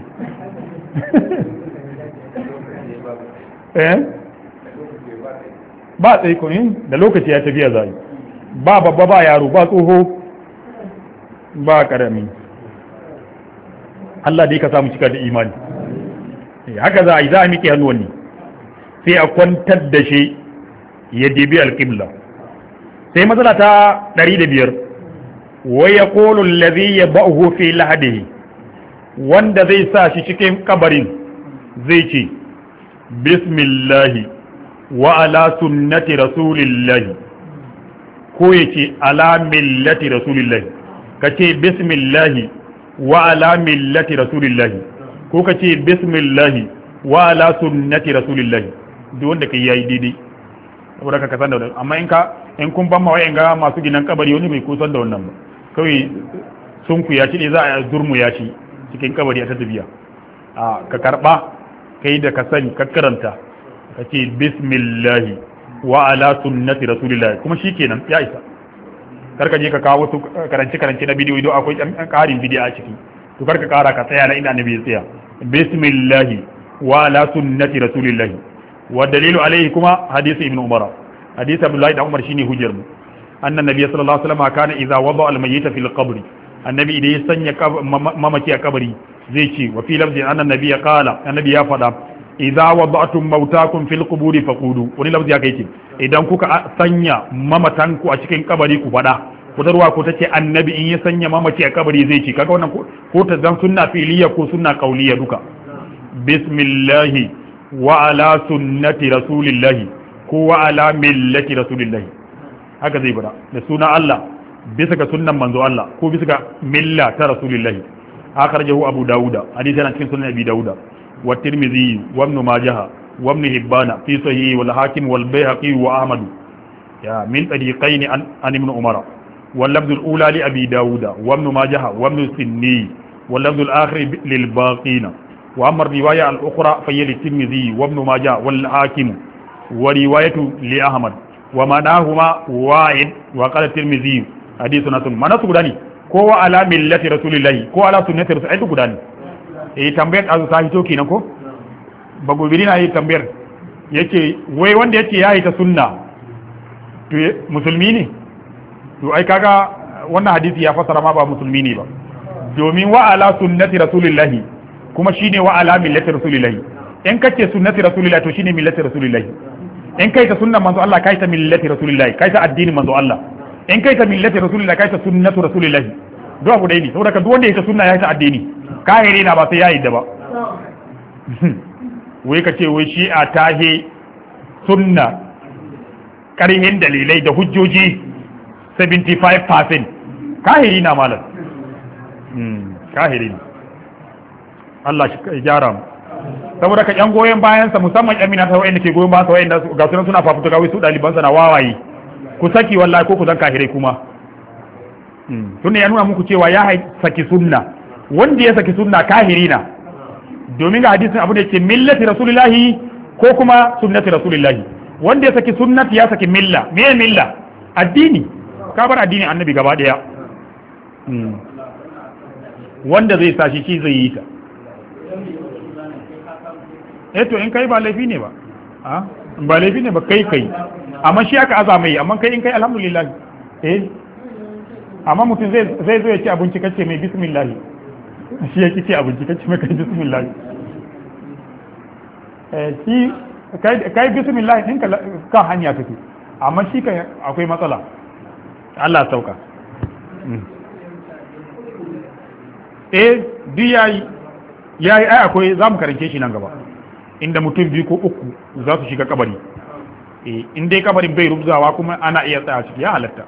ba tsaye ko da lokaci ya tafiya zai ba babba ba yaro ba tsoho ba karami Allah dai ka samu cika da imani haka za a miƙe hannuwan ne sai a kwantar da shi ya dibi alƙibla sai matsala ta 105 wa yaqulu allazi yabahu fi lahadihi wanda zai sa shi cikin kabarin zai ce bismillahi wa ala sunnati rasulillahi ko yace ala millati rasulillahi kace bismillahi wa ala millati rasulillahi ko ka ce bismillah wa ala sunnati rasulillahi duk wanda kai yayi daidai saboda ka san da wannan amma in kun ban ma wayan ga masu ginan kabari wani bai kusan da wannan ba kawai sun ku ya ci ne za a durmu ya ci cikin kabari a ta tafiya ka karba kai da ka sani ka karanta ka ce bismillah wa ala sunnati rasulillahi kuma shikenan ya isa karka je ka kawo wasu karance na bidiyo idan akwai karin bidiyo a ciki to karka kara ka tsaya na inda annabi ya tsaya bismillah wa ala sunnati rasulillah wa dalilu alaihi kuma hadisi ibn umar hadisi abdullahi da umar shine hujjar mu annan nabiy sallallahu alaihi wasallam kana idza wada al mayyita fil qabri annabi idan ya sanya mamaki a kabari zai ce wa fi lafzi annan nabiy qala annabi ya fada idza wada'tum mautakum fil quburi faqulu wani lafzi ya kai ce idan kuka sanya mamatanku a cikin kabari ku fada kudarwa ko tace annabi in ya sanya mamaci a kabari zai ce kaga wannan ko ta zan sunna fi'liya ko sunna qauliyya duka bismillah wa ala sunnati rasulillah ko wa ala millati rasulillah haka zai bada da sunan Allah bisa ga sunnan manzo Allah ko bisa ga milla ta rasulillah akhrajahu abu dauda hadisi yana cikin sunan abi dauda wa tirmidhi wa ibn majah wa ibn hibban fi sahih wal hakim wal bayhaqi wa ahmad ya min tariqain an ibn umar wal lafz al ula li abi dauda wa ibn majah wa ibn sinni wal lafz al akhir lil baqina wa amma riwaya al ukhra fa li tirmidhi wa ibn majah wal hakim wa riwayatu li ahmad wa manahuma wa'id wa qala tirmidhi hadithun hasan manasu gudani ko wa ala millati rasulillahi ko ala sunnati rasulillahi gudani tambayar azu ta hito kenan ko ba gobiri na yi tambayar yace wai wanda yace yayi ta sunna to musulmi ne to ai kaga wannan hadisi ya fasara ma ba musulmi ne ba domin wa ala sunnati rasulillahi kuma shine wa ala millati rasulillahi in kace sunnati rasulillahi to shine millati rasulillahi in kai ta sunnan manzo Allah kai ta millati rasulillahi kai ta addinin manzo Allah in kai ta millati rasulillahi kai ta sunnatu rasulillahi duk abu dai ne saboda duk wanda ya ta sunna ya ta addini kahiri na ba sai ya yi da ba wai ka ce wai shi a tahe sunna ƙarhin dalilai da hujjoji 75% kahiri na malam kahiri na Allah shi gyara mu saboda ka yan goyon bayansa musamman yan minata wa'anda ke goyon bayansa wa'anda ga sunan suna fafutuka wai su ɗalibansa na wawaye ku saki wallahi ko ku zan kahirai kuma tunda ya nuna muku cewa ya saki sunna wanda ya saki sunna kahiri na domin ga hadisin abu da yake millati rasulillahi ko kuma sunnati rasulillahi wanda ya saki sunnati ya saki milla me milla addini ka bar addini annabi gaba daya wanda zai sa shi zai yi ta to in kai ba laifi ne ba ba laifi ne ba kai amma shi aka azama yi amma kai in kai alhamdulillah amma mutum zai zo ya ci abinci kace mai bismillah shi ya ce abinci kace mai kai bismillah shi kai bismillah din ka hanya take amma shi kai akwai matsala Allah sauka duk yayi ai akwai zamu karance shi nan gaba inda mutum biyu ko uku za su shiga kabari in dai kabarin bai rubzawa kuma ana iya tsaya ciki ya halatta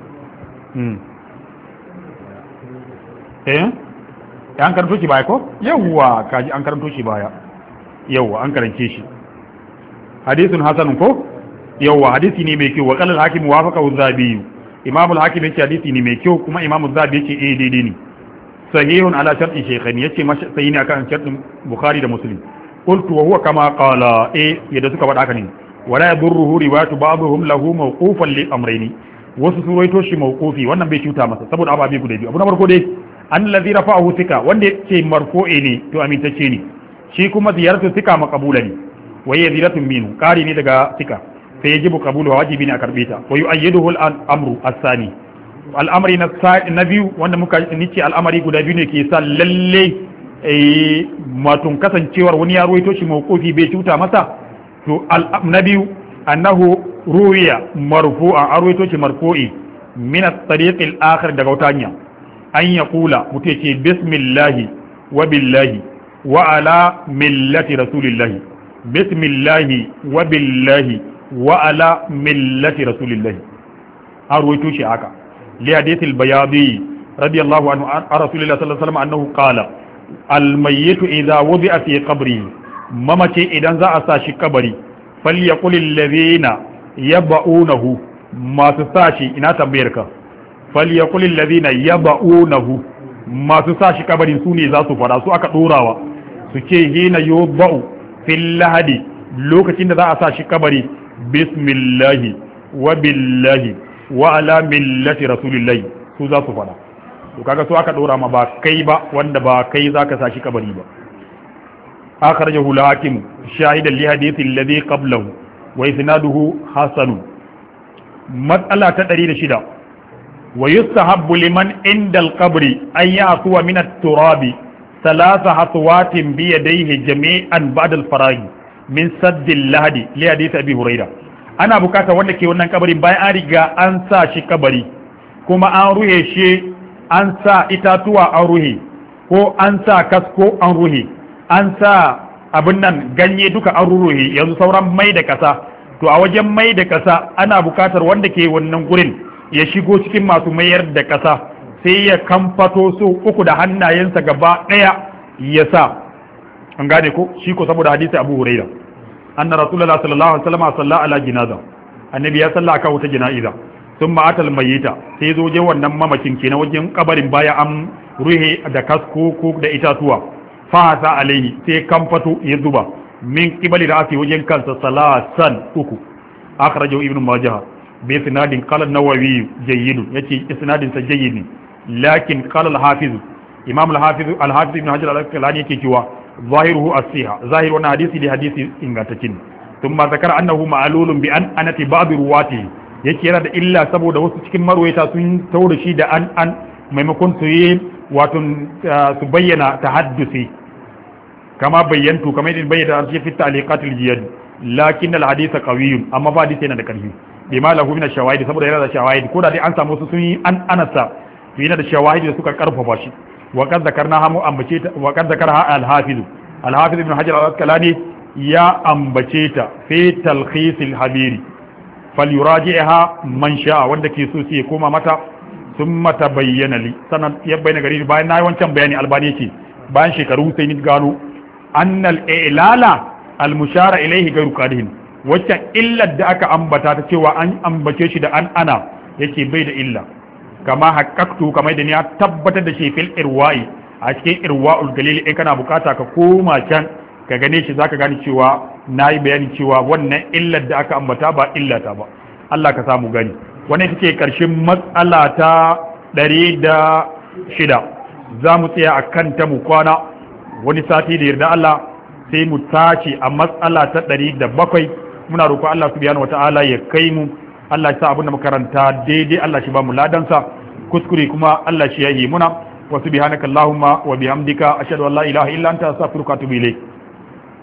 an karanto shi baya ko yawwa kaji an karanto shi baya yawwa an karance shi hadisun hasanun ko yawwa hadisi ne mai kyau wa qala al-hakim wafaqa az-zabi imam al-hakim yace hadisi ne mai kyau kuma imam az-zabi yace daidai ne sahihun ala sharti shaykhain yace sai ne akan shartin bukhari da muslim qultu wa huwa kama qala yadda suka faɗa haka ne wala yadurruhu riwayatu ba'dhum lahu mawqufan li amrayni wasu suroito shi mawqufi wannan bai cuta masa saboda ababe guda biyu abu na farko dai an ladhi rafa'ahu thika wanda yake marfu'i ne to amintacce ne shi kuma ziyaratu thika maqbula ne wa yaziratun minhu qari ne daga thika sai yajibu qabulu wajibi ne a karbe ta wa yu'ayyiduhu al-amru as-sani al'amari na biyu wanda muka nice al'amari guda biyu ne ke sa lalle matun kasancewar wani ya ruwaito shi mawqufi bai cuta masa to na biyu annahu ruwiya marfu'a a ruwaito shi marfu'i min at-tariq al-akhir daga wata hanya an yaqula mutai ce bismillahi wa billahi wa ala millati rasulillahi bismillahi wa billahi wa ala millati rasulillahi a ruwaito shi haka li hadith al-bayadi radiyallahu anhu an rasulillahi sallallahu alaihi wasallam annahu qala al-mayyit idha wudi'a fi qabrihi mamace idan za a sa shi kabari falyaqul alladhina yab'unahu masu sa shi ina tambayar ka falyaqul alladhina yab'unahu masu sa shi kabarin su ne za su fara su aka dorawa su ce hina yubau fil lahadi lokacin da za a sa shi kabari bismillahi wa billahi wa ala millati rasulillahi su za su fara to kaga su aka dora ma ba kai ba wanda ba kai zaka sa shi kabari ba akhrajahu al-hakim shahidan li hadithi alladhi qablahu wa isnaduhu hasan mas'ala ta 106 wa yustahabbu liman inda al-qabri an ya'tuwa min at-turabi ثلاث حصوات بيديه جميعا بعد الفراغ من سد اللهد لحديث ابي هريره ana bukata wanda ke wannan kabarin bayan an riga an sa shi kabari kuma an ruhe shi an sa itatuwa an ruhe ko an sa kasko an ruhe an sa abin nan ganye duka an ruhe yanzu sauran mai da kasa to a wajen mai da kasa ana bukatar wanda ke wannan gurin ya shigo cikin masu mayar da kasa sai ya kamfato su uku da hannayensa gaba daya ya sa an gane ko shi ko saboda hadisi Abu Hurairah anna Rasulullah sallallahu alaihi wasallam salla ala jinaza annabi ya salla aka wata jina'iza thumma atal mayyita sai zo je wannan mamakin kenan wajen kabarin baya an ruhe da kasko ko da itatuwa fa sa alaihi sai kamfato ya zuba min qibali ra'si wajen kansa salasan uku akhrajahu ibn majah bi isnadin qala an-nawawi jayyid yace isnadin sa jayyid ne lakin qala al-hafiz imam al-hafiz ibn hajar al-asqalani yake cewa zahiruhu as-siha zahir wannan hadisi da hadisi ingantacin thumma zakara annahu ma'lulun bi an anati ba'd ruwati yake yana da illa saboda wasu cikin marwayata sun taura shi da an maimakon su yi wato su bayyana tahaddusi kama bayyantu kamar yadda bayyana shi fi ta'liqat al-jiyad lakin al-hadith qawiyyun amma ba hadisi yana da karfi bima lahu min ash-shawahid saboda yana da shawahid ko da dai an samu su sun yi an anasa yana da shawahid da suka karfafa shi wa kad zakarnaha mu ambace ta wa kad zakarha al-hafiz ibn hajar al-asqalani ya ambace ta fi talkhis al-habiri falyuraji'ha man sha'a wanda ke so sai ya koma mata thumma tabayyana li sanan ya bayyana gari bayan nayi wancan bayani albani yake bayan shekaru sai ni gano annal i'lala al-mushara ilayhi gairu qadihin wacce illar da aka ambata ta cewa an ambace shi da ana yake bai da illa kama haqqaqtu kamar da ni ya tabbatar da shi fil irwa'i a cikin irwa'ul galil in kana bukata ka koma can ka gane shi zaka gane cewa nayi bayani cewa wannan illar da aka ambata ba illata ba Allah ka samu gani wannan take karshen matsala ta 106 za mu tsaya akan ta mu kwana wani sati da yarda Allah sai mu tashi a matsala ta 107 muna roƙo Allah subhanahu wataala ya kai mu Allah ya sa abin da makaranta daidai Allah shi ba mu ladansa kuskure kuma Allah shi ya yi muna wa subhanaka allahumma wa bihamdika ashhadu an la ilaha illa anta astaghfiruka wa atubu ilayk